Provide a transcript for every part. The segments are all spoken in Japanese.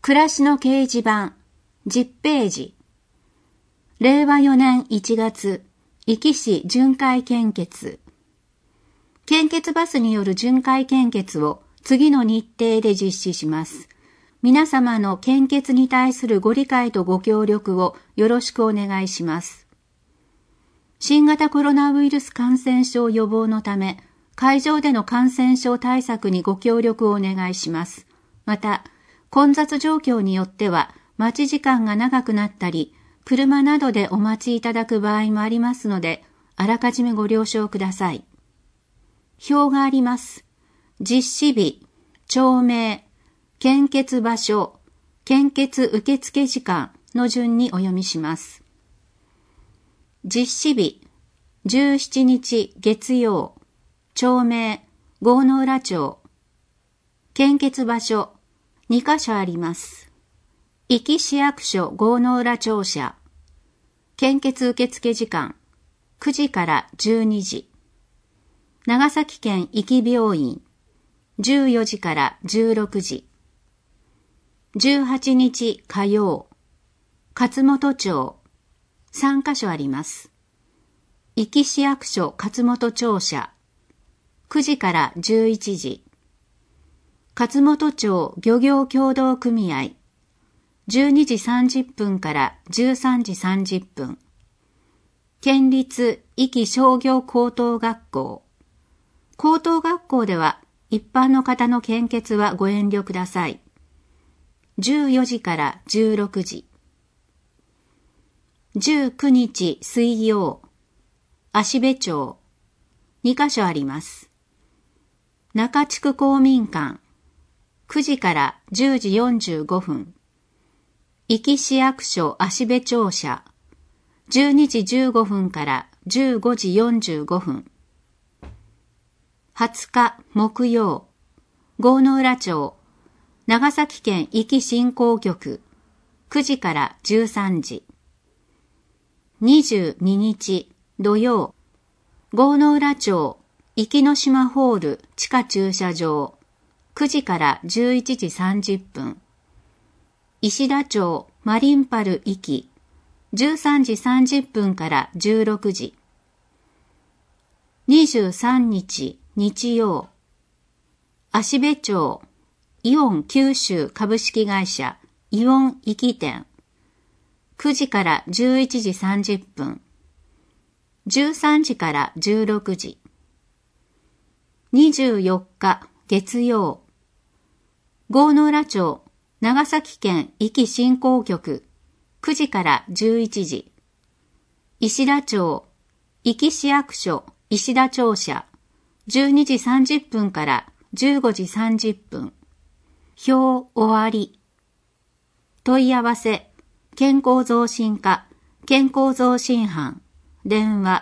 暮らしの掲示板、10ページ。令和4年1月、壱岐市巡回献血。献血バスによる巡回献血を次の日程で実施します。皆様の献血に対するご理解とご協力をよろしくお願いします。新型コロナウイルス感染症予防のため、会場での感染症対策にご協力をお願いします。また、混雑状況によっては待ち時間が長くなったり、車などでお待ちいただく場合もありますので、あらかじめご了承ください。表があります。実施日、町名、献血場所、献血受付時間の順にお読みします。実施日、17日月曜、町名、郷ノ浦町。献血場所、2カ所あります。壱岐市役所郷ノ浦庁舎。献血受付時間、9時から12時。長崎県壱岐病院、14時から16時。18日火曜、勝本町、3カ所あります。壱岐市役所勝本庁舎、9時から11時。勝本町漁業協同組合、12時30分から13時30分。県立壱岐商業高等学校。高等学校では一般の方の献血はご遠慮ください。14時から16時。19日水曜、芦部町、2カ所あります。中地区公民館、9時から10時45分。壱岐市役所芦部庁舎、12時15分から15時45分。20日木曜、郷ノ浦町、長崎県壱岐振興局、9時から13時。22日土曜、郷ノ浦町、壱岐の島ホール地下駐車場、9時から11時30分。石田町マリンパル壱岐、13時30分から16時。23日日曜、芦部町イオン九州株式会社イオン壱岐店、9時から11時30分。13時から16時。24日月曜、郷ノ浦町長崎県壱岐振興局、9時から11時。石田町壱岐市役所石田庁舎、12時30分から15時30分。表終わり。問い合わせ、健康増進課、健康増進班、電話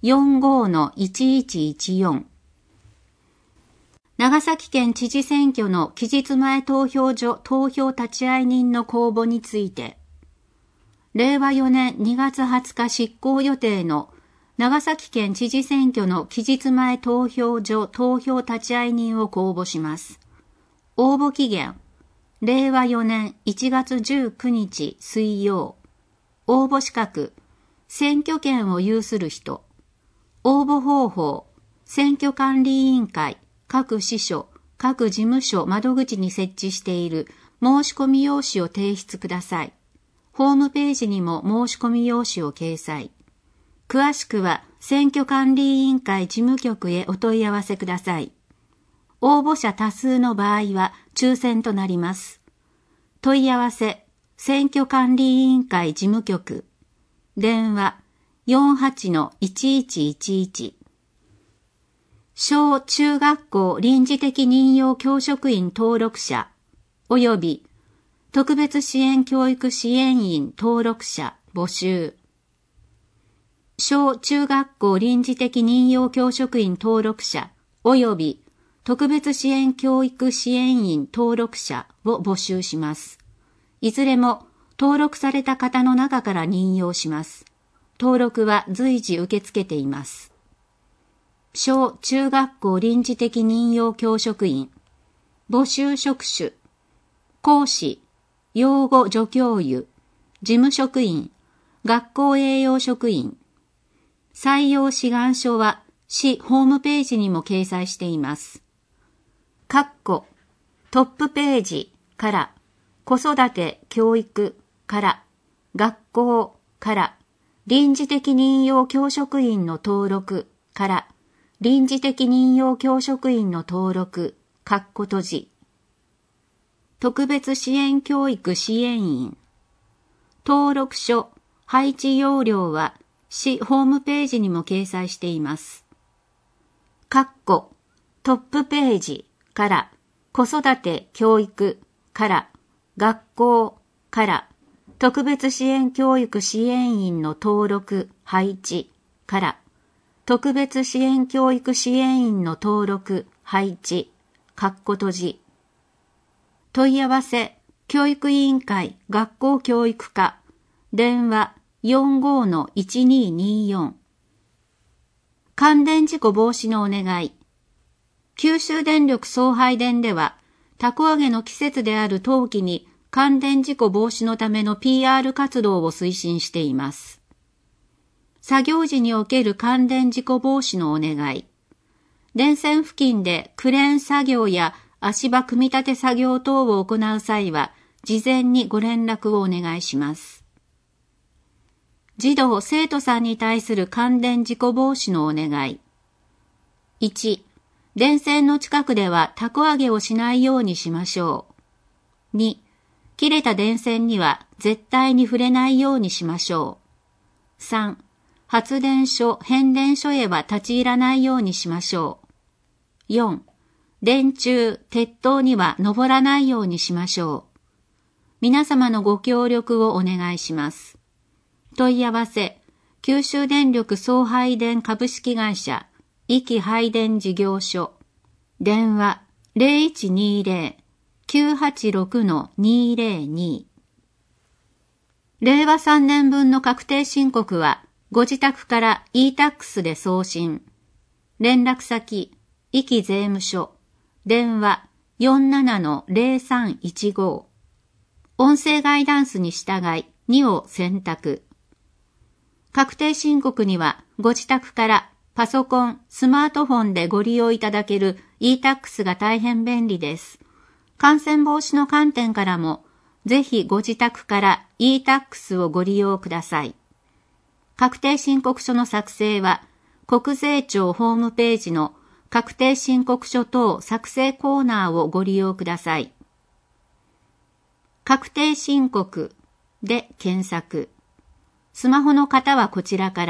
45-1114。長崎県知事選挙の期日前投票所投票立会人の公募について、令和4年2月20日執行予定の長崎県知事選挙の期日前投票所投票立会人を公募します。応募期限、令和4年1月19日水曜。応募資格、選挙権を有する人。応募方法、選挙管理委員会、各支所、各事務所窓口に設置している申し込み用紙を提出ください。ホームページにも申し込み用紙を掲載。詳しくは選挙管理委員会事務局へお問い合わせください。応募者多数の場合は抽選となります。問い合わせ、選挙管理委員会事務局。電話 48-1111。小中学校臨時的任用教職員登録者及び特別支援教育支援員登録者募集。小中学校臨時的任用教職員登録者及び特別支援教育支援員登録者を募集します。いずれも登録された方の中から任用します。登録は随時受け付けています。小中学校臨時的任用教職員募集職種講師養護助教諭、事務職員、学校栄養職員。採用志願書は市ホームページにも掲載しています。トップページから子育て教育から学校から臨時的任用教職員の登録から臨時的任用教職員の登録閉じ。特別支援教育支援員。登録書、配置要領は市ホームページにも掲載しています。トップページから子育て教育から学校から特別支援教育支援員の登録配置から特別支援教育支援員の登録配置閉じ。問い合わせ教育委員会学校教育課電話 45-1224 感電事故防止のお願い。九州電力送配電ではたこ揚げの季節である冬季に感電事故防止のための PR 活動を推進しています。作業時における感電事故防止のお願い。電線付近でクレーン作業や足場組み立て作業等を行う際は、事前にご連絡をお願いします。児童・生徒さんに対する感電事故防止のお願い。1、電線の近くではたこ揚げをしないようにしましょう。2、切れた電線には絶対に触れないようにしましょう。3、発電所、変電所へは立ち入らないようにしましょう。4、電柱、鉄塔には登らないようにしましょう。皆様のご協力をお願いします。問い合わせ、九州電力送配電株式会社、壱岐配電事業所、電話 0120-986-202。令和3年分の確定申告は、ご自宅から e-tax で送信。連絡先、壱岐税務署、電話 47-0315。音声ガイダンスに従い2を選択。確定申告にはご自宅からパソコン、スマートフォンでご利用いただける e-tax が大変便利です。感染防止の観点からも、ぜひご自宅から e-tax をご利用ください。確定申告書の作成は、国税庁ホームページの確定申告書等作成コーナーをご利用ください。確定申告で検索。スマホの方はこちらから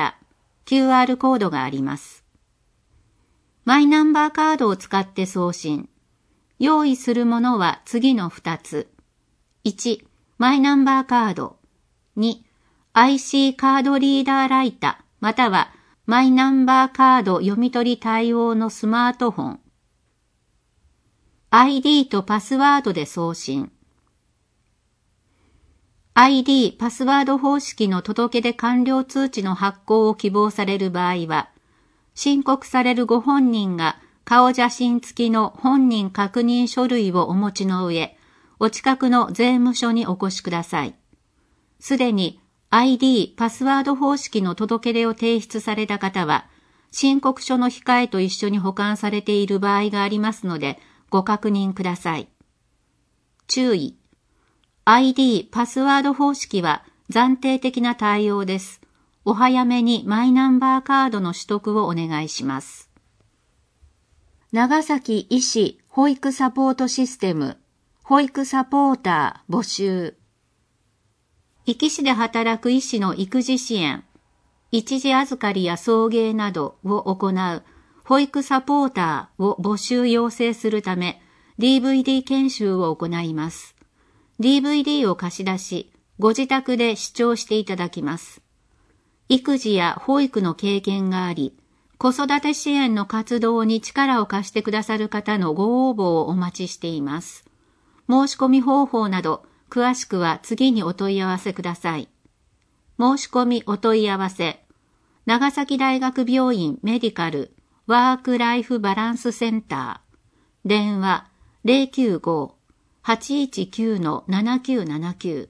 QR コードがあります。マイナンバーカードを使って送信。用意するものは次の2つ。1、マイナンバーカード。2、IC カードリーダーライタまたはマイナンバーカード読み取り対応のスマートフォン。ID とパスワードで送信。ID、パスワード方式の届け出完了通知の発行を希望される場合は、申告されるご本人が顔写真付きの本人確認書類をお持ちの上、お近くの税務署にお越しください。すでに ID、パスワード方式の届け出を提出された方は、申告書の控えと一緒に保管されている場合がありますので、ご確認ください。注意。ID、パスワード方式は暫定的な対応です。お早めにマイナンバーカードの取得をお願いします。長崎医師保育サポートシステム、保育サポーター募集。壱岐市で働く医師の育児支援、一時預かりや送迎などを行う保育サポーターを募集要請するため DVD 研修を行います。DVD を貸し出し、ご自宅で視聴していただきます。育児や保育の経験があり、子育て支援の活動に力を貸してくださる方のご応募をお待ちしています。申し込み方法など、詳しくは次にお問い合わせください。申し込みお問い合わせ、長崎大学病院メディカルワークライフバランスセンター、電話 819-7979。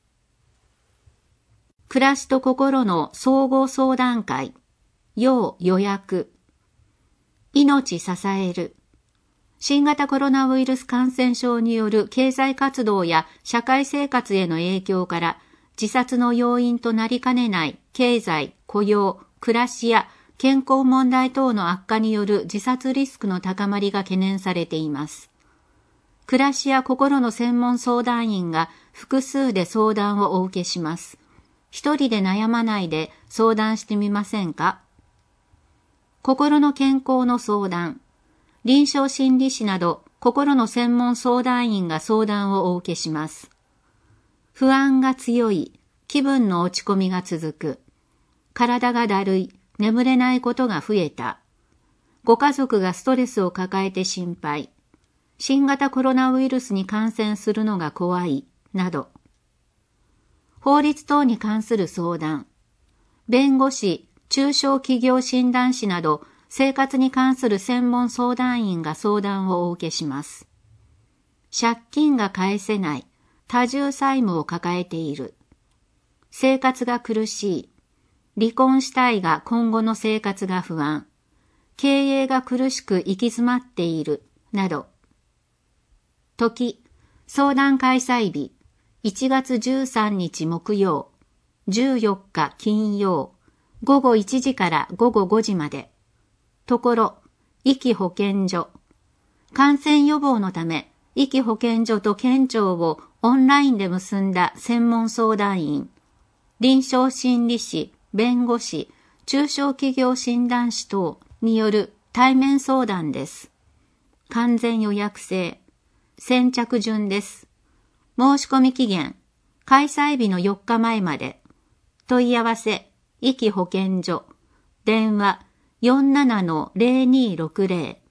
暮らしと心の総合相談会、要予約。命支える。新型コロナウイルス感染症による経済活動や社会生活への影響から自殺の要因となりかねない経済、雇用、暮らしや健康問題等の悪化による自殺リスクの高まりが懸念されています。暮らしや心の専門相談員が複数で相談をお受けします。一人で悩まないで相談してみませんか？心の健康の相談。臨床心理士など心の専門相談員が相談をお受けします。不安が強い、気分の落ち込みが続く、体がだるい、眠れないことが増えた、ご家族がストレスを抱えて心配、新型コロナウイルスに感染するのが怖い、など。法律等に関する相談、弁護士、中小企業診断士など生活に関する専門相談員が相談をお受けします。借金が返せない、多重債務を抱えている。生活が苦しい。離婚したいが今後の生活が不安。経営が苦しく行き詰まっている。など。時、相談開催日、1月13日木曜、14日金曜、午後1時から午後5時まで。ところ、壱岐保健所。感染予防のため、壱岐保健所と県庁をオンラインで結んだ専門相談員、臨床心理士、弁護士、中小企業診断士等による対面相談です。完全予約制。先着順です。申し込み期限、開催日の4日前まで。問い合わせ、壱岐保健所。電話、47-0260